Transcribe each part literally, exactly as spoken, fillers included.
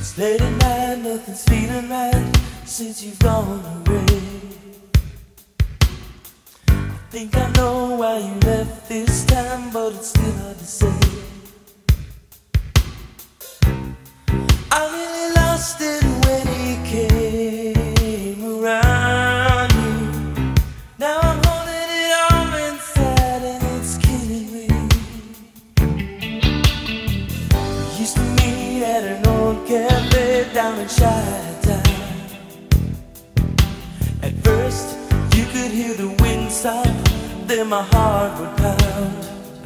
Late at night, nothing's feeling right since you've gone away. I think I know why you left this time, but it's still hard to say. I really lost it when he came around you. Now I'm holding it all inside and it's killing me. We used to meet at an old cafe down in Chi-Town. At first you could hear the wind stop, then my heart would pound.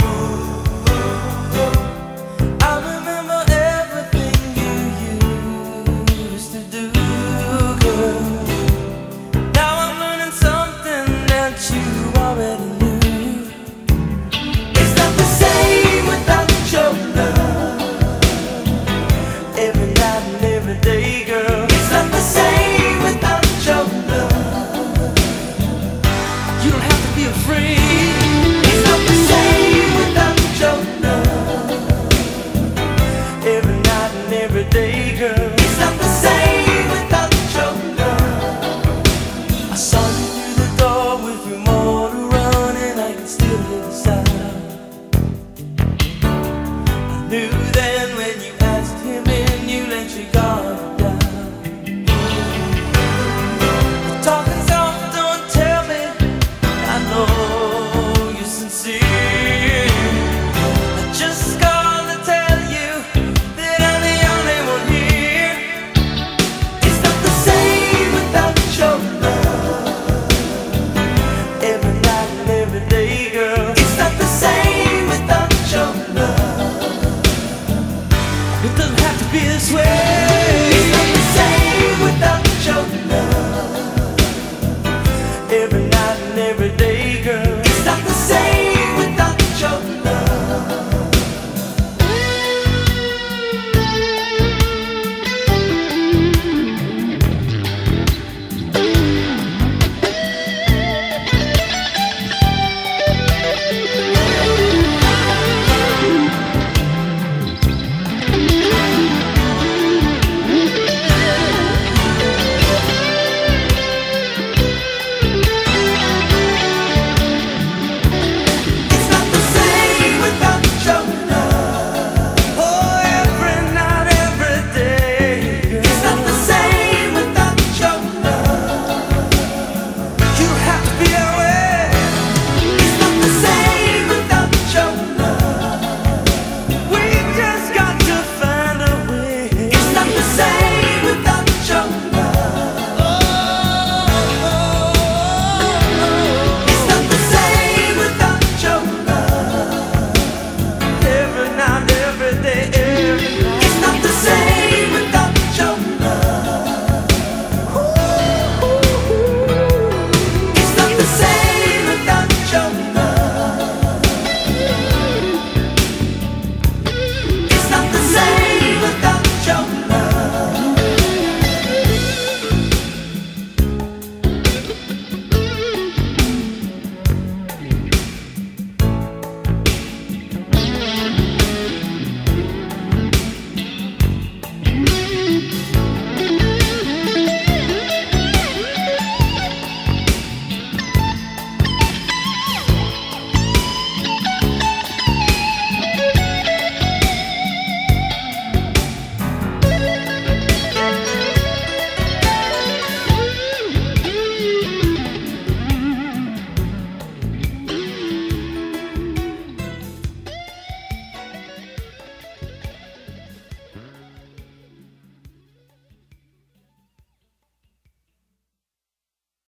I remember everything you used to do, girl. Now I'm learning something that you already knew. It's not the same without your love. Every night and every day, girl. It's not the same without your love. You don't have to be afraid. It's not the same without your love. Every night and every day, girl. It's not the same without your love. I saw you through the door with your motor running, I can still hear the sound. I knew then when you asked him in, you let your guard down. Talking soft, don't tell me, I know you're sincere. I just called to tell you that I'm the only one here. It's not the same without your love. Every night and every day, girl. It's not the same without your love. It doesn't have to be this way.